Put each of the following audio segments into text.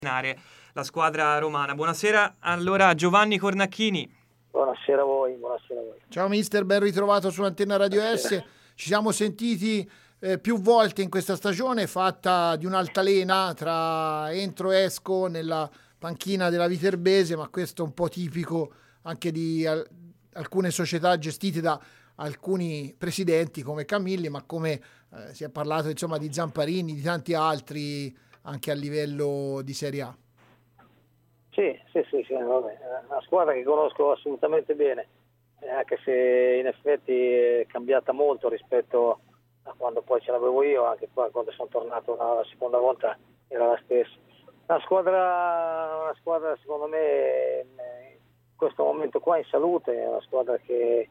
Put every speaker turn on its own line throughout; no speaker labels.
la squadra romana. Buonasera allora Giovanni Cornacchini.
Buonasera a voi, buonasera a voi.
Ciao mister, ben ritrovato sull'Antenna Radio S. Ci siamo sentiti più volte in questa stagione, fatta di un'altalena tra entro e esco nella panchina della Viterbese, ma questo è un po' tipico anche di alcune società gestite da alcuni presidenti come Camilli, ma come si è parlato insomma di Zamparini, di tanti altri anche a livello di Serie A.
Sì, vabbè. È una squadra che conosco assolutamente bene, anche se in effetti è cambiata molto rispetto a quando poi ce l'avevo io, anche qua quando sono tornato la seconda volta era la stessa. Una squadra secondo me in questo momento qua in salute, è una squadra che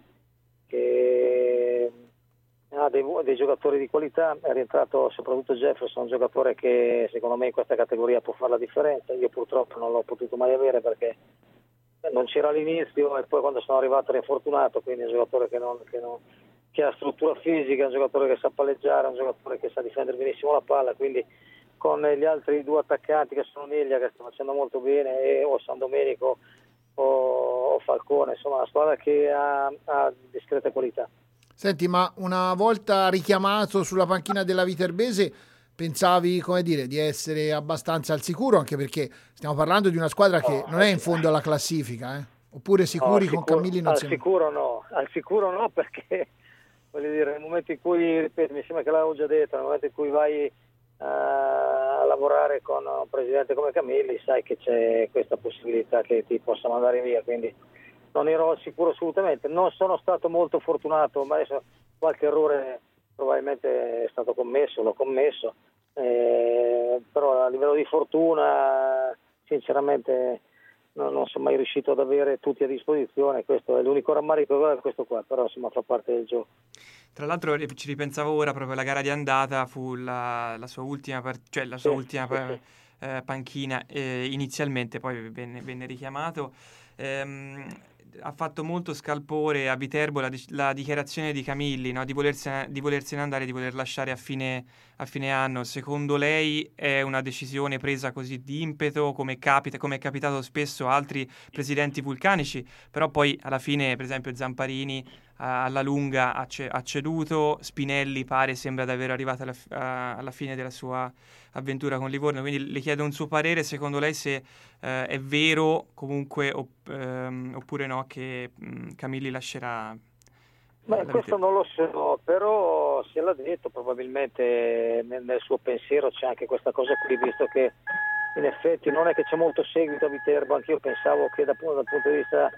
ha dei giocatori di qualità. È rientrato soprattutto Jefferson, un giocatore che secondo me in questa categoria può fare la differenza. Io purtroppo non l'ho potuto mai avere perché non c'era all'inizio e poi quando sono arrivato ero infortunato, quindi è un giocatore che ha struttura fisica, un giocatore che sa palleggiare, un giocatore che sa difendere benissimo la palla, quindi con gli altri due attaccanti che sono Neglia, che sta facendo molto bene, o San Domenico o Falcone, insomma una squadra che ha discreta qualità.
Senti, ma una volta richiamato sulla panchina della Viterbese pensavi, come dire, di essere abbastanza al sicuro, anche perché stiamo parlando di una squadra che non è in fondo alla classifica, eh? Oppure sicuri con Camilli non siamo?
Al sicuro no, perché voglio dire, nel momento in cui, ripeto, mi sembra che l'avevo già detto, nel momento in cui vai a lavorare con un presidente come Camilli, sai che c'è questa possibilità che ti possa mandare via, quindi non ero sicuro assolutamente. Non sono stato molto fortunato, ma adesso qualche errore probabilmente è stato commesso, l'ho commesso, però a livello di fortuna sinceramente non sono mai riuscito ad avere tutti a disposizione. Questo è l'unico rammarico, questo qua, però insomma fa parte del gioco.
Tra l'altro ci ripensavo ora, proprio la gara di andata fu la sua ultima panchina inizialmente, poi venne richiamato. Ha fatto molto scalpore a Viterbo la dichiarazione di Camilli, no? di volersene andare, di voler lasciare a fine anno. Secondo lei è una decisione presa così di impeto, come è capitato spesso a altri presidenti vulcanici, però poi alla fine, per esempio, Zamparini alla lunga ha ceduto, Spinelli sembra di aver arrivato alla fine della sua avventura con Livorno, quindi le chiedo un suo parere, secondo lei se è vero comunque oppure no che Camilli lascerà.
Questo non lo so, però se l'ha detto, probabilmente nel suo pensiero c'è anche questa cosa qui, visto che in effetti non è che c'è molto seguito a Viterbo. Anch'io pensavo che dal punto di vista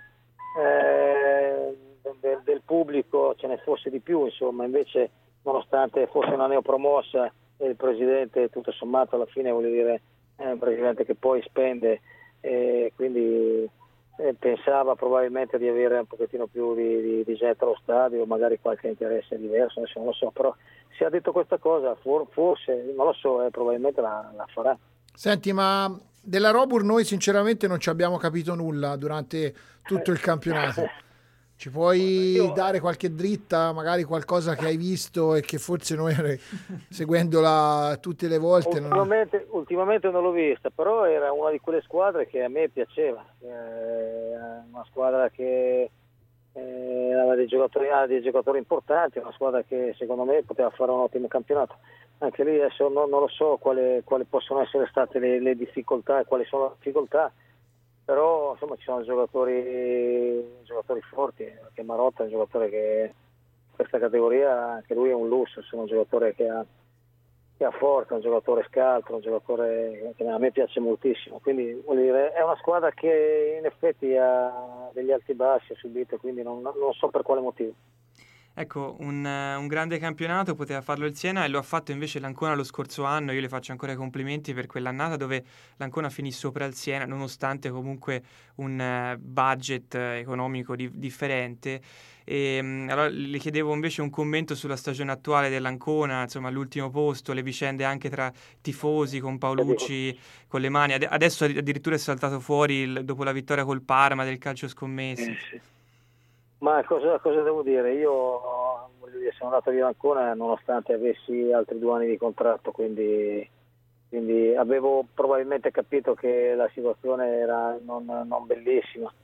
del pubblico ce ne fosse di più, insomma, invece nonostante fosse una neopromossa e il presidente tutto sommato alla fine, voglio dire, è un presidente che poi spende, quindi pensava probabilmente di avere un pochettino più di gente allo stadio, magari qualche interesse diverso, adesso non lo so, però se ha detto questa cosa forse, non lo so, probabilmente la farà.
Senti, ma della Robur noi sinceramente non ci abbiamo capito nulla durante tutto il campionato. Ci puoi dare qualche dritta, magari qualcosa che hai visto e che forse noi seguendola tutte le volte
ultimamente non l'ho vista, però era una di quelle squadre che a me piaceva, una squadra che aveva dei giocatori importanti, una squadra che secondo me poteva fare un ottimo campionato. Anche lì adesso non lo so quali possono essere state le difficoltà e quali sono le difficoltà, però insomma ci sono giocatori forti, anche Marotta è un giocatore che in questa categoria anche lui è un lusso, insomma, un giocatore che ha forza, un giocatore scaltro, un giocatore che a me piace moltissimo, quindi voglio dire, è una squadra che in effetti ha degli alti e bassi, ha subito, quindi non so per quale motivo.
Ecco, un grande campionato poteva farlo il Siena e lo ha fatto invece l'Ancona lo scorso anno. Io le faccio ancora i complimenti per quell'annata dove l'Ancona finì sopra il Siena, nonostante comunque un budget economico differente. Allora le chiedevo invece un commento sulla stagione attuale dell'Ancona, insomma l'ultimo posto, le vicende anche tra tifosi con Paolucci con le mani. Adesso addirittura è saltato fuori dopo la vittoria col Parma del calcio scommessi.
Sì. Ma cosa devo dire? Io voglio dire, sono andato via da Ancona nonostante avessi altri 2 anni di contratto, quindi quindi avevo probabilmente capito che la situazione era non bellissima.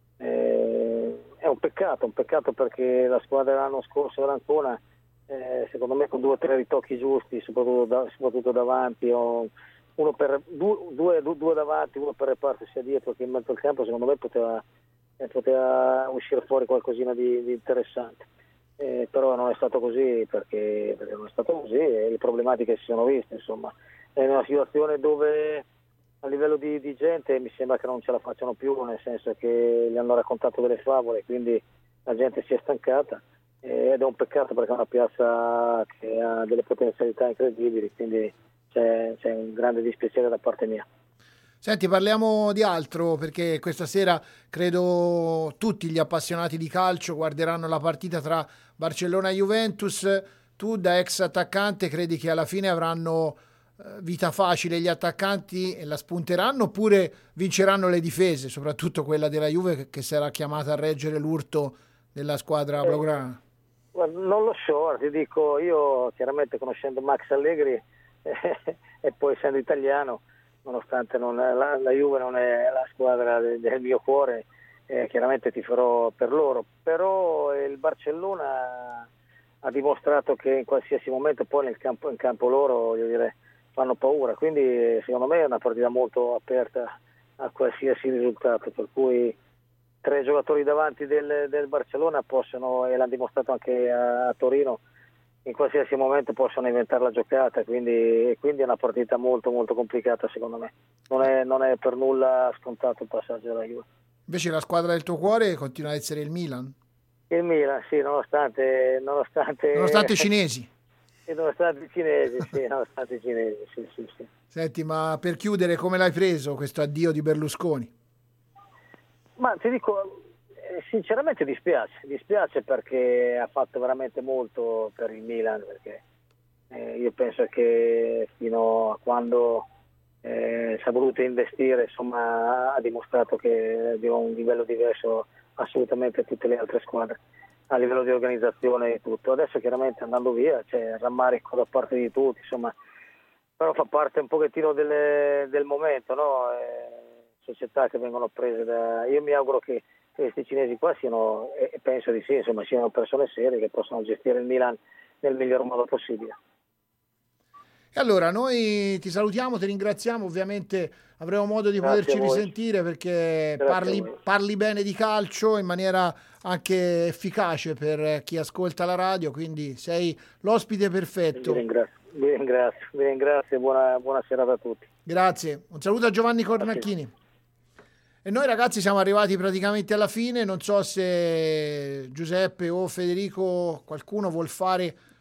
È un peccato perché la squadra l'anno scorso dell'Ancona, secondo me con 2 o 3 ritocchi giusti, soprattutto davanti, due davanti, uno per reparto sia dietro che in mezzo al campo, secondo me poteva uscire fuori qualcosina di interessante. Però non è stato così perché non è stato così e le problematiche si sono viste, insomma. È una situazione dove a livello di gente mi sembra che non ce la facciano più, nel senso che gli hanno raccontato delle favole, quindi la gente si è stancata ed è un peccato perché è una piazza che ha delle potenzialità incredibili, quindi c'è un grande dispiacere da parte mia.
Senti, parliamo di altro perché questa sera credo tutti gli appassionati di calcio guarderanno la partita tra Barcellona e Juventus. Tu da ex attaccante credi che alla fine avranno vita facile gli attaccanti e la spunteranno oppure vinceranno le difese, soprattutto quella della Juve che sarà chiamata a reggere l'urto della squadra blaugrana?
Non lo so, ti dico, io chiaramente conoscendo Max Allegri e poi essendo italiano, nonostante la Juve non è la squadra del mio cuore, chiaramente tiferò per loro, però il Barcellona ha dimostrato che in qualsiasi momento poi in campo loro, voglio dire, fanno paura, quindi secondo me è una partita molto aperta a qualsiasi risultato, per cui 3 giocatori davanti del Barcellona possono, e l'hanno dimostrato anche a Torino, in qualsiasi momento possono inventare la giocata, quindi è una partita molto molto complicata secondo me. Non è per nulla scontato il passaggio della Juve.
Invece la squadra del tuo cuore continua ad essere il Milan?
Il Milan, sì, nonostante
i cinesi.
Nonostante i cinesi, sì.
Senti, ma per chiudere, come l'hai preso questo addio di Berlusconi?
Ma ti dico, sinceramente dispiace perché ha fatto veramente molto per il Milan, perché io penso che fino a quando si è voluto investire, insomma, ha dimostrato che aveva un livello diverso assolutamente a tutte le altre squadre, a livello di organizzazione e tutto. Adesso chiaramente andando via c'è rammarico da parte di tutti, insomma, però fa parte un pochettino del momento, no? Società che vengono prese io mi auguro che questi cinesi qua siano, e penso di sì, insomma, siano persone serie che possono gestire il Milan nel miglior modo possibile.
E allora noi ti salutiamo, ti ringraziamo, ovviamente avremo modo di poterci risentire perché parli bene di calcio in maniera anche efficace per chi ascolta la radio, quindi sei l'ospite perfetto.
Vi ringrazio, buona serata a tutti.
Grazie, un saluto a Giovanni Cornacchini. E noi ragazzi siamo arrivati praticamente alla fine, non so se Giuseppe o Federico, qualcuno vuol fare